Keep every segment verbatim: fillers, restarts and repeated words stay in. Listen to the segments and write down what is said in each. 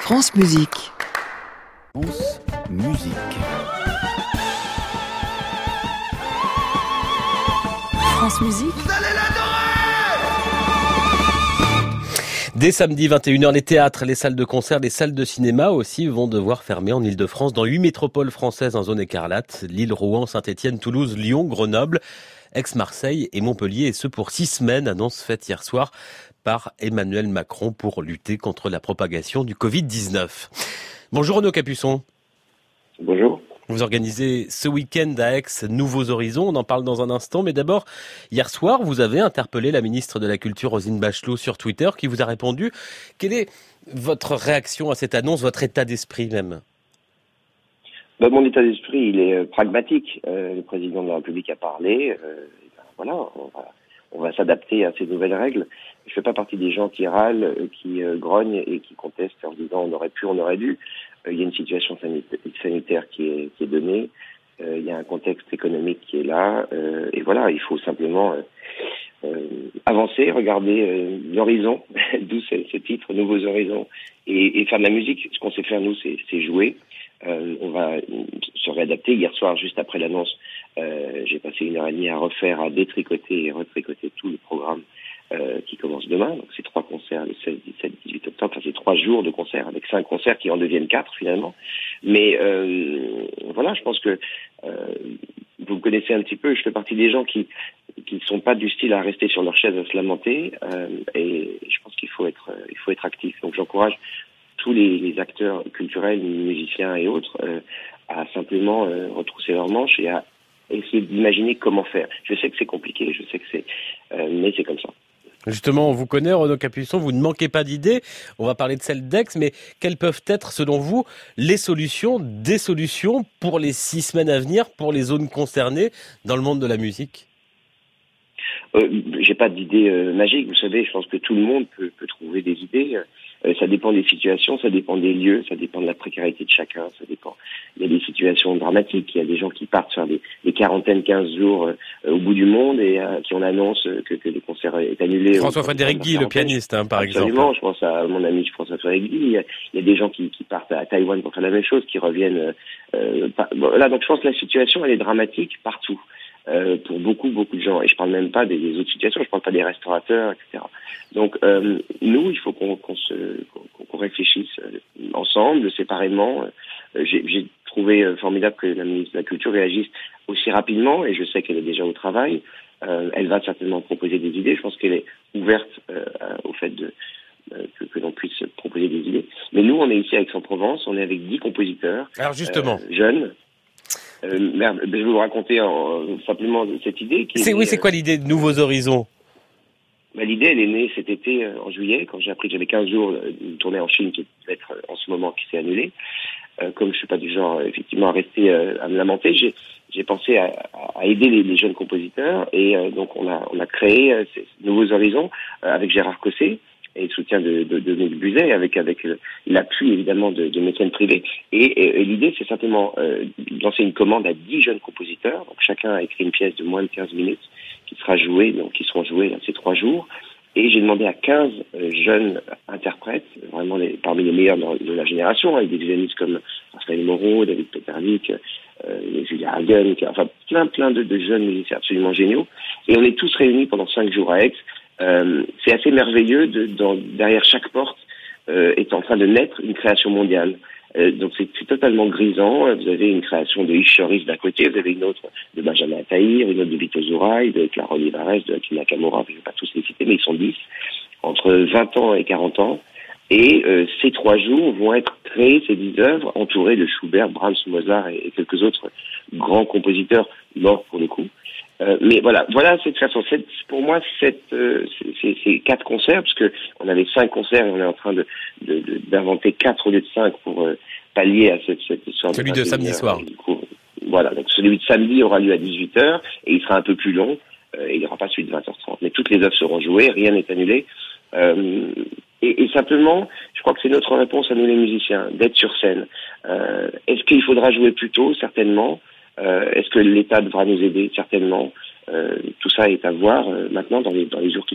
France Musique. France Musique. France Musique. Vous allez l'adorer! Dès samedi vingt et une heures, les théâtres, les salles de concert, les salles de cinéma aussi vont devoir fermer en Ile-de-France dans huit métropoles françaises en zone écarlate. Lille, Rouen, Saint-Étienne, Toulouse, Lyon, Grenoble, Aix-Marseille et Montpellier. Et ce pour six semaines, annonce faite hier soir par Emmanuel Macron pour lutter contre la propagation du covid dix-neuf. Bonjour Renaud Capuçon. Bonjour. Vous organisez ce week-end à Aix Nouveaux Horizons, on en parle dans un instant, mais d'abord, hier soir, vous avez interpellé la ministre de la Culture, Roselyne Bachelot, sur Twitter, qui vous a répondu. Quelle est votre réaction à cette annonce, votre état d'esprit même ? Ben, mon état d'esprit, il est euh, pragmatique. Euh, le président de la République a parlé. Euh, ben, voilà, on va, on va s'adapter à ces nouvelles règles. Je fais pas partie des gens qui râlent, euh, qui euh, grognent et qui contestent en disant on aurait pu, on aurait dû. Euh, il y a une situation sanitaire qui est, qui est donnée. Euh, il y a un contexte économique qui est là. Euh, et voilà, il faut simplement euh, euh, avancer, regarder euh, l'horizon, d'où ce, ce titre, Nouveaux Horizons, et, et faire de la musique. Ce qu'on sait faire, nous, c'est, c'est jouer. Euh, on va se réadapter. Hier soir, juste après l'annonce, euh, j'ai passé une heure et demie à refaire, à détricoter et retricoter tout le programme euh, qui commence demain. Donc c'est trois concerts le seize, dix-sept, dix-huit octobre. Enfin, c'est trois jours de concerts avec cinq concerts qui en deviennent quatre finalement. Mais euh, voilà, je pense que euh, vous me connaissez un petit peu. Je fais partie des gens qui qui ne sont pas du style à rester sur leur chaise à se lamenter. Euh, et je pense qu'il faut être il faut être actif. Donc j'encourage tous les, les acteurs culturels, musiciens et autres, euh, à simplement euh, retrousser leurs manches et à essayer d'imaginer comment faire. Je sais que c'est compliqué, je sais que c'est, euh, mais c'est comme ça. Justement, on vous connaît, Renaud Capuçon, vous ne manquez pas d'idées. On va parler de celle d'Aix, mais quelles peuvent être, selon vous, les solutions, des solutions pour les six semaines à venir, pour les zones concernées dans le monde de la musique ? Euh, j'ai pas d'idée euh, magique, vous savez, je pense que tout le monde peut, peut trouver des idées. Euh, ça dépend des situations, ça dépend des lieux, ça dépend de la précarité de chacun, ça dépend. Il y a des situations dramatiques, il y a des gens qui partent faire des, des quarantaines, quinze jours euh, au bout du monde et euh, qui on annonce que, que le concert est annulé. François-Frédéric Guy, le pianiste, hein, par exemple. Absolument, je pense à mon ami François-Frédéric Guy. Il y, a, il y a des gens qui, qui partent à Taïwan pour faire la même chose, qui reviennent. Euh, par, voilà, donc je pense que la situation elle est dramatique partout. Euh, pour beaucoup, beaucoup de gens. Et je parle même pas des, des autres situations, je parle pas des restaurateurs, et cetera. Donc, euh, nous, il faut qu'on, qu'on, se, qu'on, qu'on réfléchisse ensemble, séparément. Euh, j'ai, j'ai trouvé formidable que la ministre de la Culture réagisse aussi rapidement, et je sais qu'elle est déjà au travail. Euh, elle va certainement proposer des idées. Je pense qu'elle est ouverte euh, au fait de euh, que, que l'on puisse proposer des idées. Mais nous, on est ici à Aix-en-Provence, on est avec dix compositeurs. Alors justement, euh, jeunes. Euh, merde, je vais vous raconter en, simplement cette idée. Qui c'est, est, oui, c'est quoi l'idée de Nouveaux Horizons ? Bah, l'idée, elle est née cet été, euh, en juillet, quand j'ai appris que j'avais quinze jours d'une tournée en Chine qui devait être euh, en ce moment, qui s'est annulée. Euh, comme je suis pas du genre, euh, effectivement, à rester euh, à me lamenter, j'ai, j'ai pensé à, à aider les, les jeunes compositeurs. Et euh, donc, on a, on a créé euh, ces Nouveaux Horizons euh, avec Gérard Cosset et le soutien de, de, de Dominique Buzet, avec, avec euh, l'appui, évidemment, de, de mécènes privés. Et, et, et l'idée, c'est simplement euh, de lancer une commande à dix jeunes compositeurs. Donc, chacun a écrit une pièce de moins de quinze minutes qui sera jouée, donc qui seront jouées là, ces trois jours. Et j'ai demandé à quinze euh, jeunes interprètes, vraiment les, parmi les meilleurs de, de la génération, avec des violonistes comme Raphaël Moreau, David Peterlik, euh, Julia Hagen, enfin plein plein de, de jeunes musiciens absolument géniaux. Et on est tous réunis pendant cinq jours à Aix. Euh, c'est assez merveilleux, de, dans, derrière chaque porte euh, est en train de naître une création mondiale. Euh, donc c'est, c'est totalement grisant. Vous avez une création de Yves Choris d'un côté, vous avez une autre de Benjamin Attahir, une autre de Vito Zouraï, de Clara Olivares, de Hakim Nakamura, je ne vais pas tous les citer, mais ils sont dix, entre vingt ans et quarante ans. Et euh, ces trois jours vont être créés, ces dix œuvres, entourées de Schubert, Brahms, Mozart et, et quelques autres grands compositeurs morts pour le coup. Euh, mais voilà, voilà cette façon. Cette, pour moi, cette, euh, c'est, c'est quatre concerts, parce que on avait cinq concerts et on est en train de, de, de d'inventer quatre au lieu de cinq pour euh, pallier à cette, cette histoire. Celui de, de samedi soir. Du coup, voilà, donc celui de samedi aura lieu à dix-huit heures et il sera un peu plus long. Euh, et il n'y aura pas celui de vingt heures trente. Mais toutes les œuvres seront jouées, rien n'est annulé. Euh, et, et simplement, je crois que c'est notre réponse à nous les musiciens, d'être sur scène. Euh, est-ce qu'il faudra jouer plus tôt ? Certainement. Euh, est-ce que l'État devra nous aider ? Certainement. Euh, tout ça est à voir euh, maintenant dans les, dans les jours qui viennent.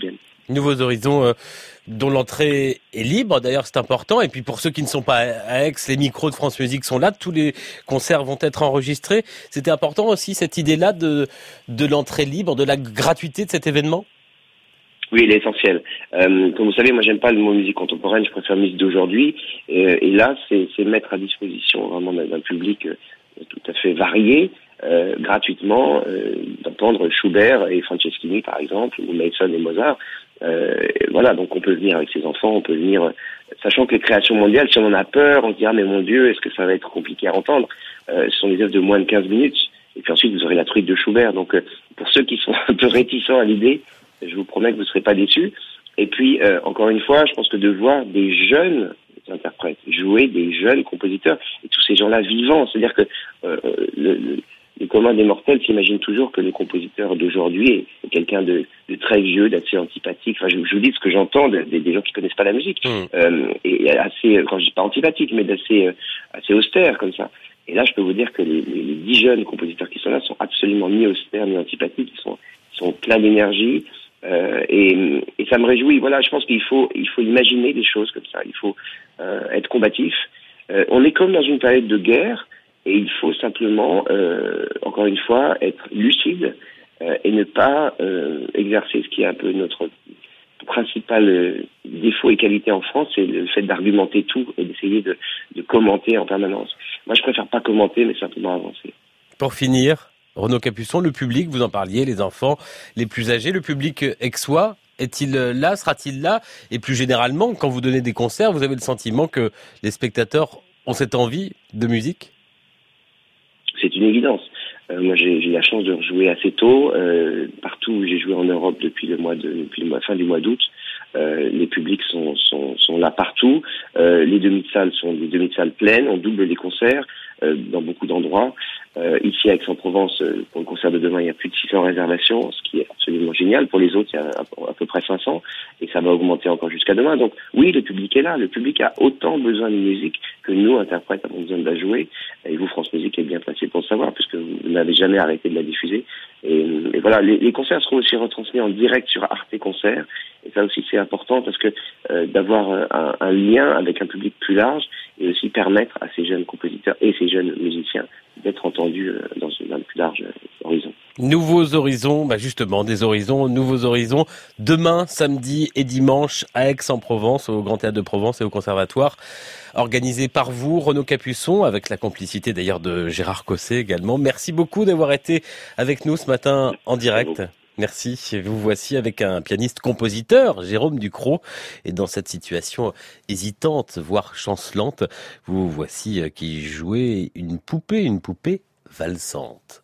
Nouveaux Horizons euh, dont l'entrée est libre, d'ailleurs c'est important. Et puis pour ceux qui ne sont pas à Aix, les micros de France Musique sont là, tous les concerts vont être enregistrés. C'était important aussi cette idée-là de, de l'entrée libre, de la gratuité de cet événement? Oui, il est essentiel. Euh, comme vous savez, moi j'aime pas le mot musique contemporaine, je préfère musique d'aujourd'hui. Et, et là, c'est, c'est mettre à disposition vraiment d'un, d'un public euh, tout à fait varié, euh, gratuitement, euh, d'entendre Schubert et Franceschini par exemple, ou Mendelssohn et Mozart. Euh, et voilà, donc on peut venir avec ses enfants, on peut venir, sachant que les créations mondiales, si on en a peur, on se dit ah mais mon Dieu, est-ce que ça va être compliqué à entendre? euh, Ce sont des œuvres de moins de quinze minutes. Et puis ensuite vous aurez la truite de Schubert. Donc euh, pour ceux qui sont un peu réticents à l'idée, je vous promets que vous ne serez pas déçus. Et puis, euh, encore une fois, je pense que de voir des jeunes interprètes jouer, des jeunes compositeurs, et tous ces gens-là vivants, c'est-à-dire que euh, le, le, le commun des mortels s'imagine toujours que le compositeur d'aujourd'hui est, est quelqu'un de, de très vieux, d'assez antipathique. Enfin, je, je vous dis ce que j'entends de, de, des gens qui connaissent pas la musique, mmh. euh, et assez, quand je dis pas antipathique, mais d'assez euh, assez austère comme ça. Et là, je peux vous dire que les, les, les dix jeunes compositeurs qui sont là sont absolument ni austères ni antipathiques, ils sont, ils sont pleins d'énergie. Euh, et, et ça me réjouit. Voilà, je pense qu'il faut, il faut imaginer des choses comme ça. Il faut euh, être combatif. Euh, on est comme dans une période de guerre, et il faut simplement, euh, encore une fois, être lucide euh, et ne pas euh, exercer ce qui est un peu notre principal euh, défaut et qualité en France, c'est le fait d'argumenter tout et d'essayer de, de commenter en permanence. Moi, je préfère pas commenter, mais simplement avancer. Pour finir, Renaud Capuçon, le public, vous en parliez, les enfants, les plus âgés, le public aixois, est-il là, sera-t-il là? Et plus généralement, quand vous donnez des concerts, vous avez le sentiment que les spectateurs ont cette envie de musique? C'est une évidence. Euh, moi, j'ai, j'ai la chance de rejouer assez tôt. Euh, partout où j'ai joué en Europe depuis le mois de, depuis le mois, fin du mois d'août, euh, les publics sont, sont, sont là partout. Euh, les demi-salles sont des demi-salles pleines. On double les concerts euh, dans beaucoup d'endroits. Euh, ici, à Aix-en-Provence, euh, pour le concert de demain, il y a plus de six cents réservations, ce qui est absolument génial. Pour les autres, il y a à, à peu près cinq cents, et ça va augmenter encore jusqu'à demain. Donc, oui, le public est là. Le public a autant besoin de musique que nous, interprètes, avons besoin de la jouer. Et vous, France Musique, est bien placé pour le savoir, puisque vous n'avez jamais arrêté de la diffuser. Et, et voilà, les, les concerts seront aussi retransmis en direct sur Arte Concert. Et ça aussi, c'est important, parce que euh, d'avoir un, un lien avec un public plus large, et aussi permettre à ces jeunes compositeurs et ces jeunes musiciens d'être entendus dans un plus large horizon. Nouveaux horizons, bah justement, des horizons, nouveaux horizons. Demain, samedi et dimanche, à Aix-en-Provence, au Grand Théâtre de Provence et au Conservatoire, organisé par vous, Renaud Capuçon, avec la complicité d'ailleurs de Gérard Cosset également. Merci beaucoup d'avoir été avec nous ce matin en direct. Merci. Vous voici avec un pianiste-compositeur, Jérôme Ducrot. Et dans cette situation hésitante, voire chancelante, vous voici qui jouait une poupée, une poupée valsante.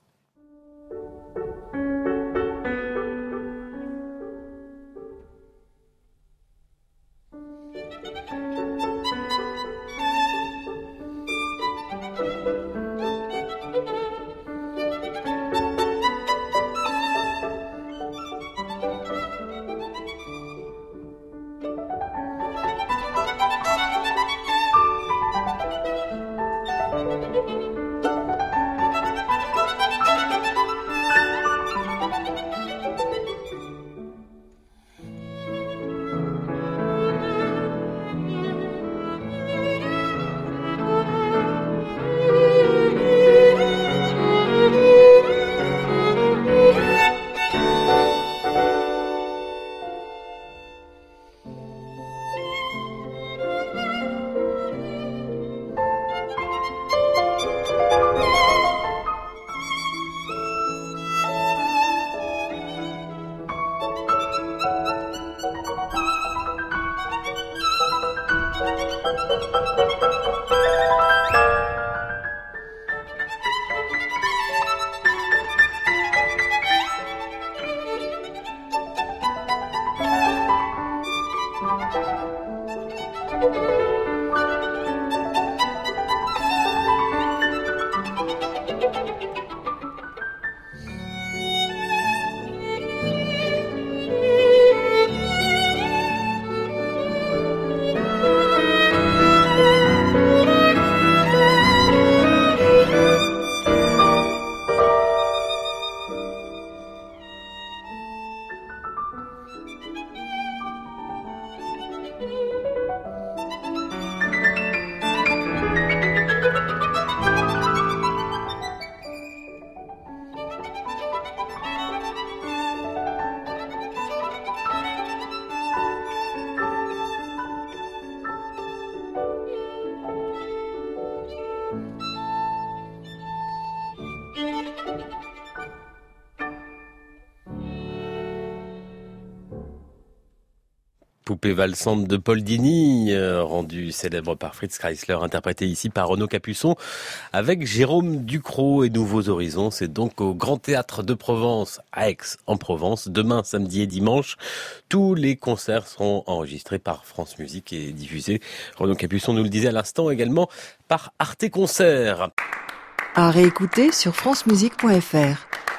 poupée valsante de Paul Dini, euh, rendue célèbre par Fritz Kreisler, interprétée ici par Renaud Capuçon avec Jérôme Ducrot et Nouveaux Horizons. C'est donc au Grand Théâtre de Provence à Aix-en-Provence, demain, samedi et dimanche. Tous les concerts seront enregistrés par France Musique et diffusés, Renaud Capuçon nous le disait à l'instant, également par Arte Concert. À réécouter sur francemusique point f r.